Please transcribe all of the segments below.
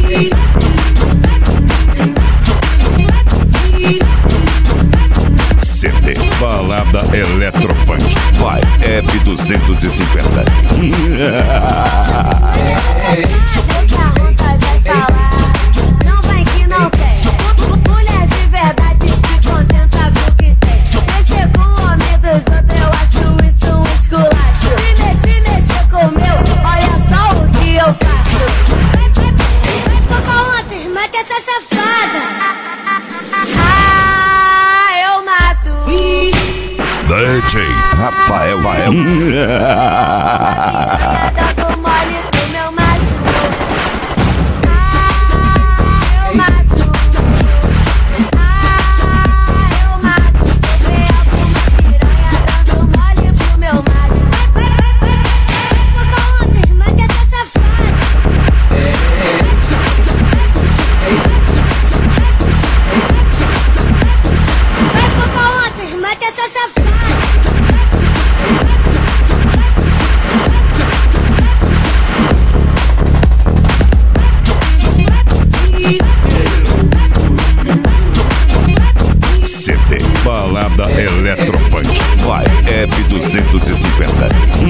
CD Balada Eletrofunk by F250. Não vem que não tem. Mulher de verdade se contenta com o que tem. Mexer com o homem dos outros, eu acho isso um esculacho. E mexer com o meu, olha só o que eu faço. Vai Pocahontas, mata essa safada. Eu mato. DJ Rafael Dando mole pro meu macho. Eu mato. Eu mato. Sobre alguma piranha dando mole pro meu macho. Pocahontas, mata essa safada. Vai Pocahontas, mata essa safada. CD Balada Eletrofunk by F250.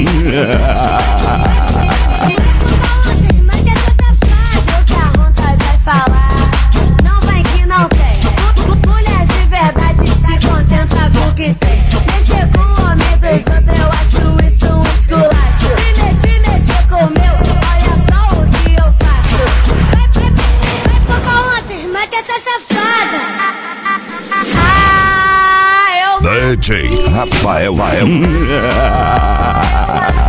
Pocahontas, mata essa safada. O que a vontade vai falar. Não vem que não tem. Mulher de verdade se contenta com o que tem. Mexer com o homem dos outros, eu acho isso um esculacho. E mexer com o meu, olha só o que eu faço. Vai Pocahontas, mata essa safada. DJ Rafael